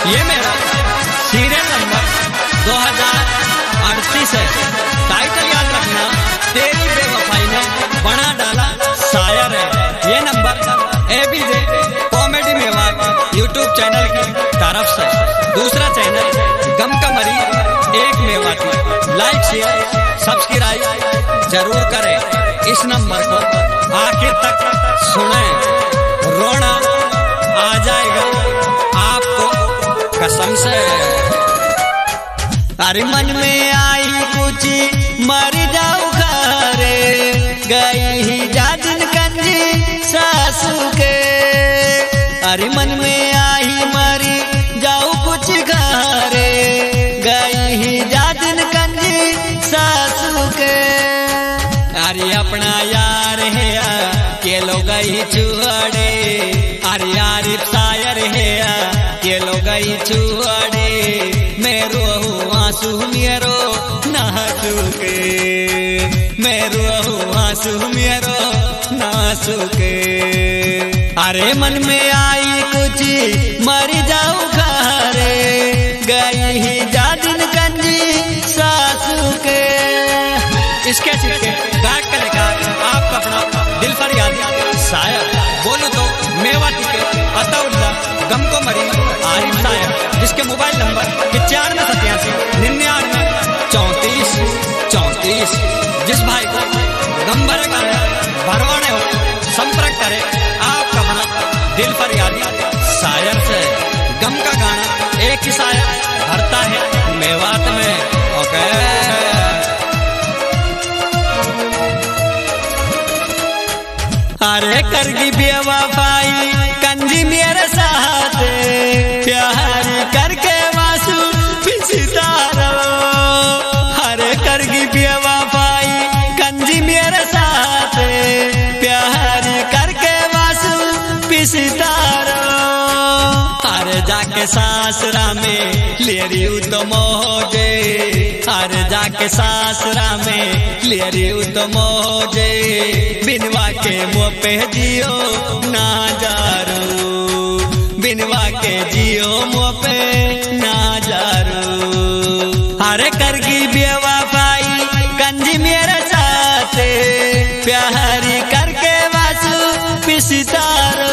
ये मेरा serial number 2038 है। टाइटल याद रखना, तेरी बेवफाई ने बना डाला शायर है। ये number ABJ comedy Mewat YouTube channel की तरफ से। दूसरा चैनल गम का मरी एक मेवाती। लाइक शेयर सब्सक्राइब जरूर करें। इस नंबर को आखिर तक सुने, रोना आ जाएगा आपको कसम से। अरे मन में आई कुछ मर जाऊ घरे, गई ही जादिन कंजी सासू के। अरे मन में आई मरी जाऊ कुछ घरे, गई ही जादिन कंजी सासू के। अरे अपना यार है के लोग छुअड़े, अरे यार शायर है के लोग छुअड़े। मेरो आंसू मेरो ना चुके, मेरो आंसू मेरो ना चुके। अरे मन में आई कुछ मर जाऊ घरे, गई ही जादिन कंजी सासू के। इसके चिपके गाट का लेकर आपका अपना दिल फरियाद शायर बोलू तो मेवाती के अतउल्ला गम को मरी आरिफ शायर, जिसके मोबाइल नंबर 9587 99 34 34। जिस भाई को गम भरे गाने भरवाने हो संपर्क करे आपका अपना दिल फरियादी शायर से। गम का गाना एक ही शायर भरता है मेवात में। ओके अरे करगी बेवफाई कंजी मेरे साथ, प्यार करके वासु पिछतारो। अरे करगी बेवफाई कंजी मेरे साथ, प्यार करके वासु पिछतारो। अरे जाके सासरा में ले रही तो मोजे, अरे जाके सासरा में ले रही तो मोजे। बिनवा के मुँह पे जियो ना जारू, बिनवा के जियो मुँह पे ना जारू। अरे करगी बेवफाई कंजी मेरे साथ, प्यार करके वासु पिछतारो।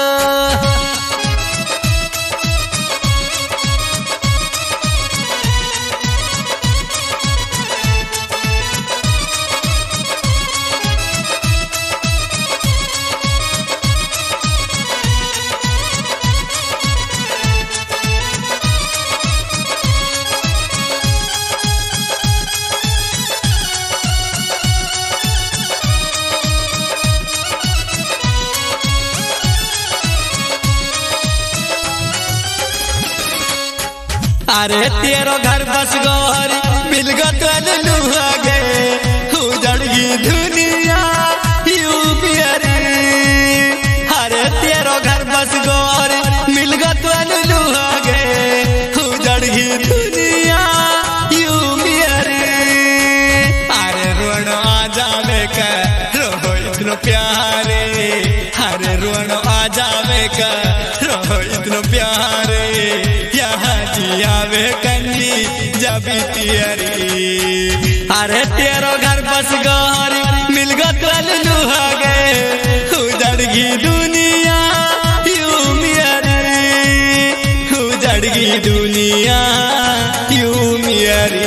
अरे तेरो घर बस गोर मिल गलू गे, उजड़गी दुनिया यू बियरी। अरे तेरो घर बस गोर मिल गलू गे, उजड़गी दुनिया यू बियरी। अरे रोनो आ जावे का रो इतनो प्यारे, अरे रोनो आ जावे का रो इतनो प्यारे। आवे कंजी जबी तियरी। अरे तेरो घर बस गोर मिल गलू गे, उजड़गी दुनिया यू मियरी, उजड़गी दुनिया यू मियरी।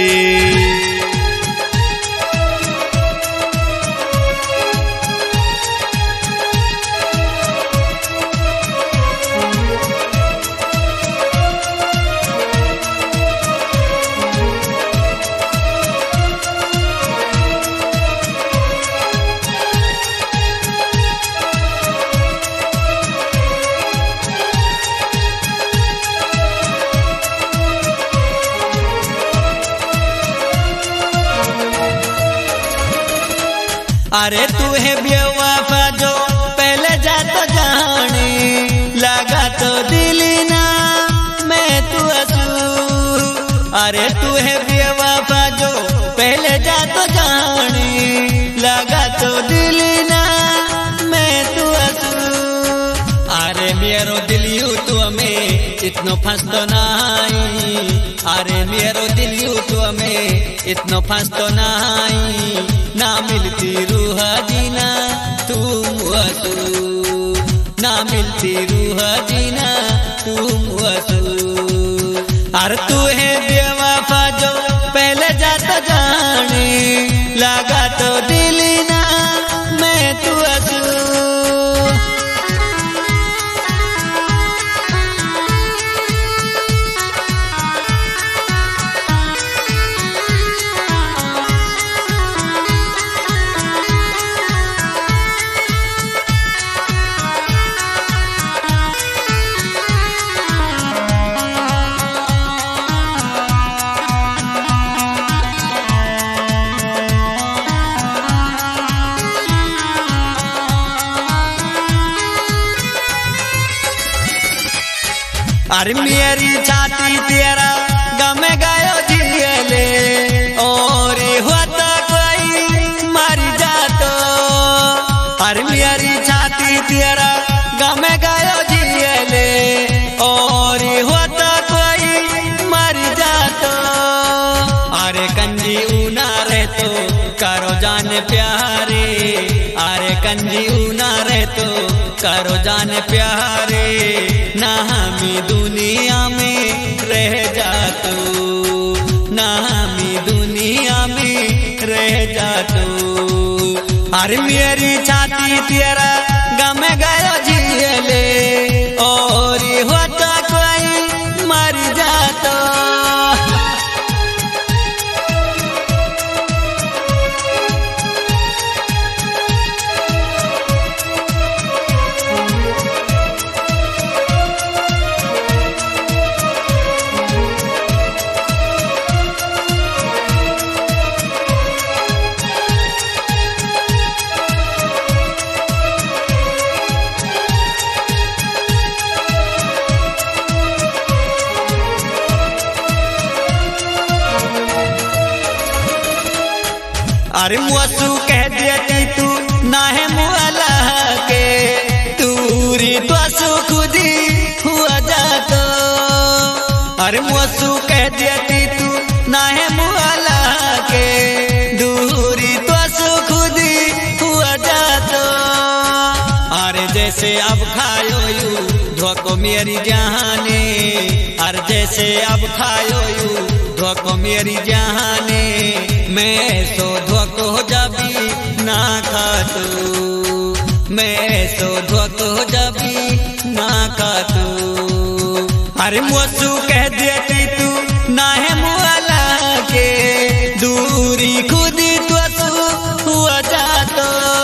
अरे तू है बेवफा जो पहले जा तो जाने, लगा तो दिल ना मैं तू असू। अरे तू है बेवफा जो पहले जा तो जाने, लगा तो दिल ना मैं तू असू। अरे मेरो दिल यू तो में इतनो फंसतो नहीं, अरे मेरो दिल यूट्यूब में इतनो फंसतो नहीं, ना मिलती रूह जीना तुम वसू, ना मिलती रूह जीना तुम वसू। अरे तू है बेवफा जो पहले जाता जाने, लगा तो दिल ना मैं तू वसू। अरे मेरी छाती तेरा गम गयो जियले, और होता कोई मर जातो। अरे मेरी छाती तेरा गम गयो जियले, और होता कोई मर जातो। अरे कंजी ऊना रहे तो करो जान प्यारे, अरे कंजी ऊना रहे तो करो जान प्यारे, ना हमी दुनिया में रह जातो, ना हमी दुनिया में रह जातो। अरे मेरी छाती तेरा गम गयो जियले, और होता कोई मर जातो। अरे मुआसू कह देती तू ना है मुआला के, दूरी तो खुदी हुआ जातो। अरे मुआसू कह देती तू ना है मुआला के, दूरी तो खुदी हुआ जातो। अरे जैसे अब खायो यू धोको मेरी जाने, अरे जैसे अब खायो यू धोको मेरी जाने, मैं सो धोको जबी ना खातू, मैं सो धोको जबी ना खातू। अरे मुआसू कह देती तू ना है मुआला के, दूरी खुदी तो हुआ जातो।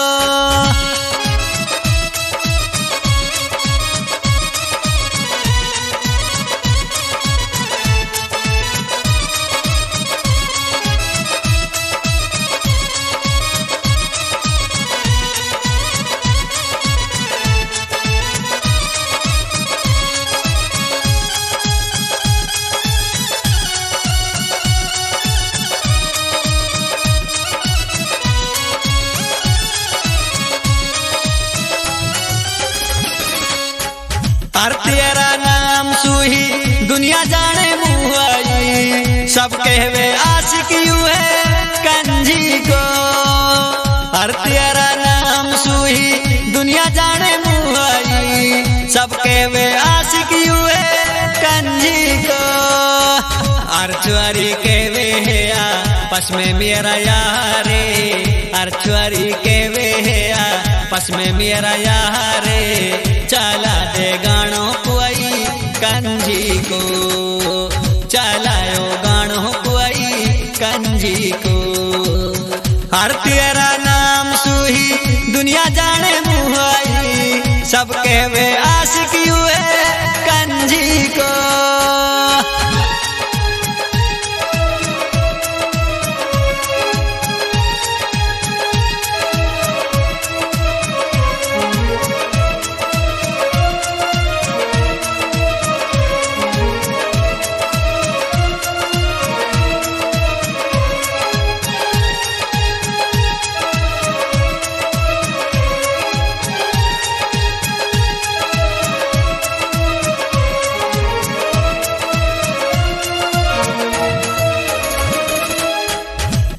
अरे तेरा नाम सुही दुनिया जाने मुआई, सब कहवे आशिक यू है कंजी को। अरे तेरा नाम सुही दुनिया जाने मुआई, सब कहवे आशिक यू है कंजी को। अर्चवारी कहवे है आपस में मेरा यारे, अर्चवारी कहवे है आपस में मेरा यारे, चला दे गानों कोई कंजी को, चलायो गानों कोई कंजी को। हर तेरा नाम सुही दुनिया जाने मुहाई, सब कहवे आशिक यू है कंजी को।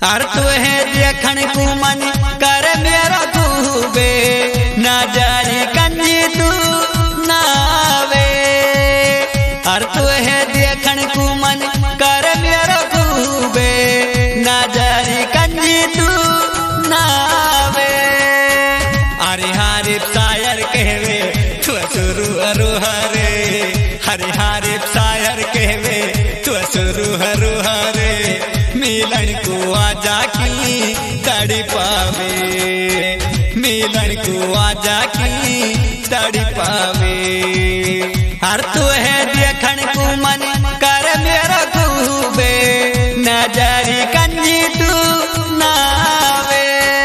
अर तू है देखण को मन कर मेरा खूबे ना जारी कंजी तू नावे। अर तू है देखण को मन कर मेरा खूबे ना जारी कंजी तू नावे। अरे हारे शायर कहवे तू सुरू हरु हरे, हरे हारे शायर कहवे तू सुरू हरु हरे। मिलन को आजा की तड़ी पावे, मिलन को आजा की तड़ी पावे। हर तू है देखण को मन कर मेरा खूबे नजरी कंजी तू नावे।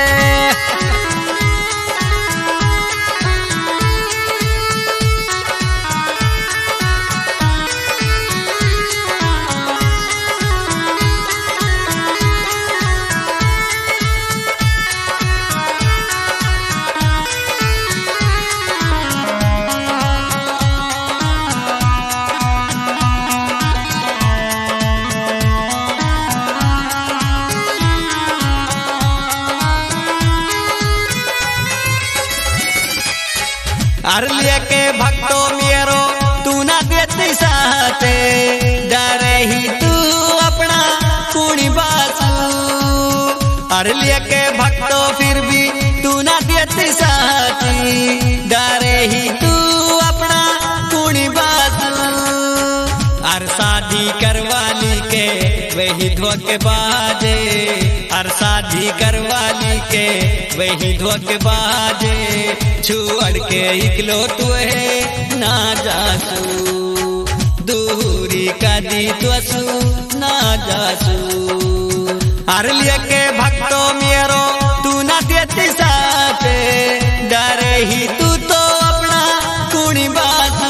अर लेके भक्तो मेरो तू ना देती साथे, डरे ही तू अपना कुणी बासू। अर लेके भक्तो फिर भी तू ना देती साथी, डरे ही तू अपना कुणी बासू। अर शादी करवाली के वही धोखेबाजे, अर शादी करवाली के वही धोखेबाजे। छुअड़ के इकलो तू है ना जासू, दूरी का दी तुसू ना जासू। हर लेके भक्तो मेरो तू ना देती साथे, डरे ही तू तो अपना कुणी बासू।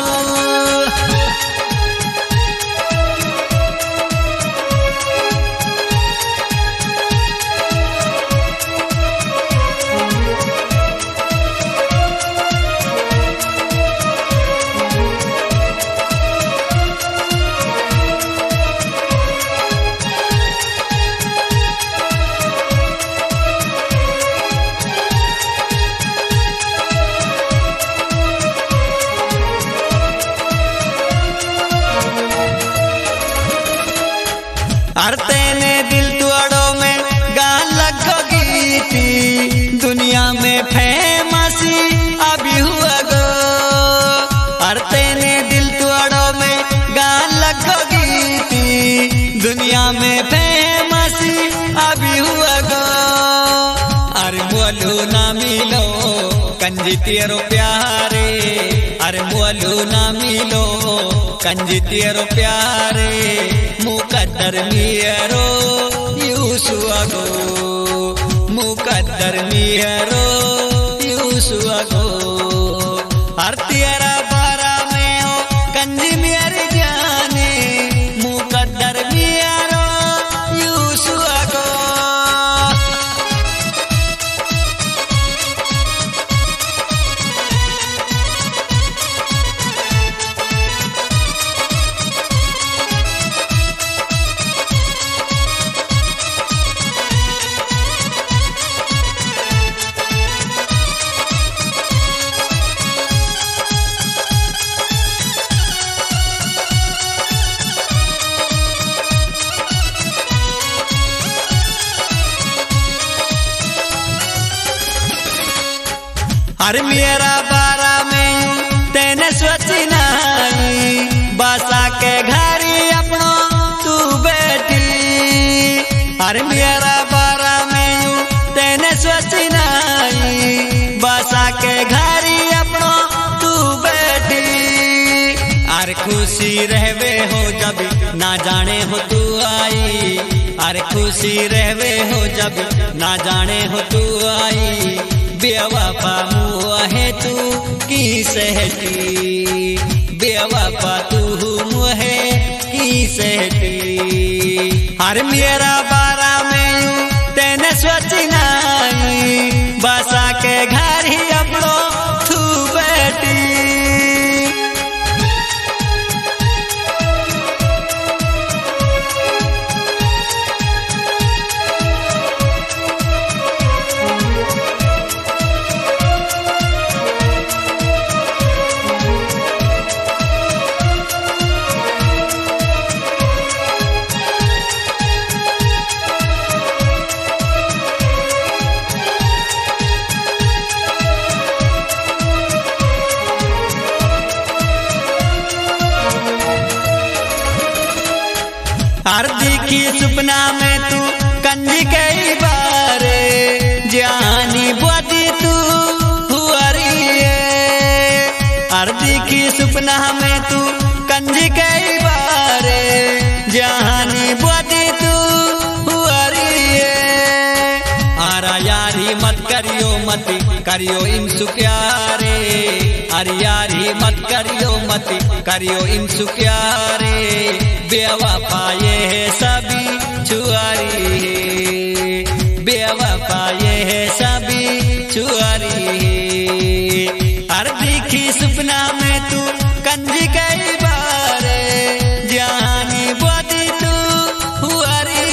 अर तेने दिल तुअड़ो में गान लगोगी थी, दुनिया में फेमसी अभी हुआ गो। अर तेने दिल तुअड़ो में गान लगोगी थी, दुनिया में फेमसी अभी हुआ गो। अरे बोलू ना मिलो कंजी तेरो प्यारे, अरे बोलू ना मिलो कंजी तेरो प्यारे। मुकद्दर मियरो यूसु अगो, मुकद्दर मियरो यूसु अगो। हर तेरा बारा में हो कंजी मेरी जाने, मुकद्दर मियरो यूसु अगो। अरे मेरा बारा में तेने सोची नहीं, बसा के घरी अपनो तू बेटी। अरे मेरा बारा में तेने सोची नहीं, बसा के घरी अपनो तू बेटी। अरे खुशी रहवे हो जब ना जाने हो तू आई, अरे खुशी रहवे हो जब ना जाने हो तू आई। बेवफा मुआ है तू की सहटी, बेवफा तू मुहे की सहटी। हर मेरा बारा में तेने सोची नहीं, बसा के घर ही अपनो तू बेटी। अर देखी सपना में तू कंजी कई बारे जानी बुआती तू हुआरिए। अर देखी सपना में तू कंजी कई बारे जानी बुआती तू हुआरिए। आरा यारी मत करियो इनसु प्यारे। अरे यारी मत करियो इनसु प्यारे। बेवफा ये है सभी छुआरी, बेवफा ये है सभी छुआरी। हर देखी सपना में तू कंजी कई बारे जानी बुआती तू हुआरी।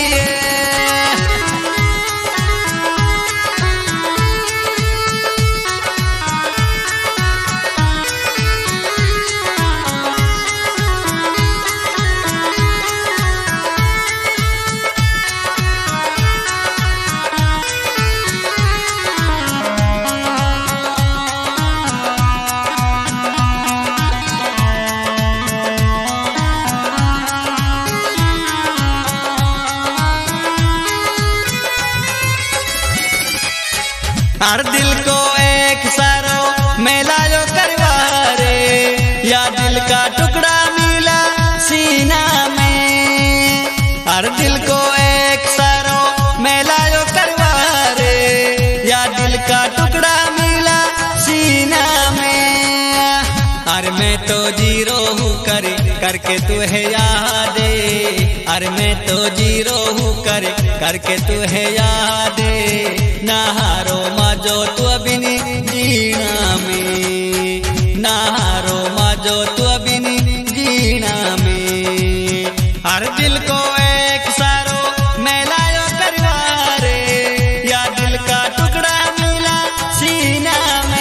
हर दिल को एक सारो मेलायो करवारे या दिल का टुकड़ा मिला सीना में। हर दिल को एक सारो मेलायो करवारे या दिल का टुकड़ा मिला सीना में। अरे मैं तो जीरो हूँ करके तू है यादे। अरे मैं तो जीरो हूँ करके तू है यादे। नहारो माजो तू अबिनी जीना में, नहारो माजो तू अबिनी जीना में। हर दिल को एक सारो मेलायो करवारे या दिल का टुकड़ा मिला सीना में।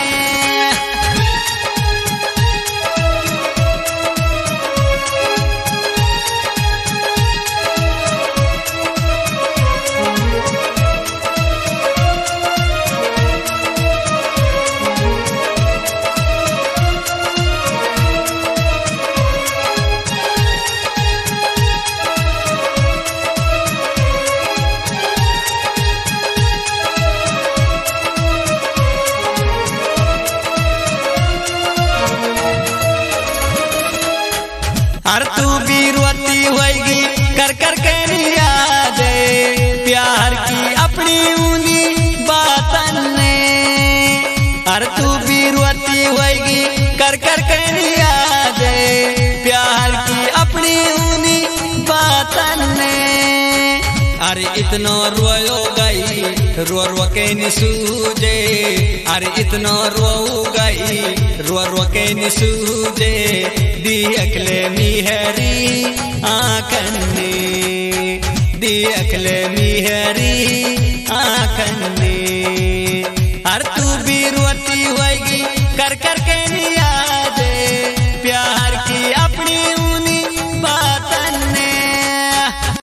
हर तू भी रोती होगी कर के यादे प्यार की अपनी ऊनी बातन ने। हर तू भी रोती होगी कर के यादे प्यार की अपनी ऊनी बातन ने। अरे इतना रोयो गई रो के निसूजे। अरे इतना रो गई रो के निसूजे। दियकले मिहरी आँखन ने, दियकले मिहरी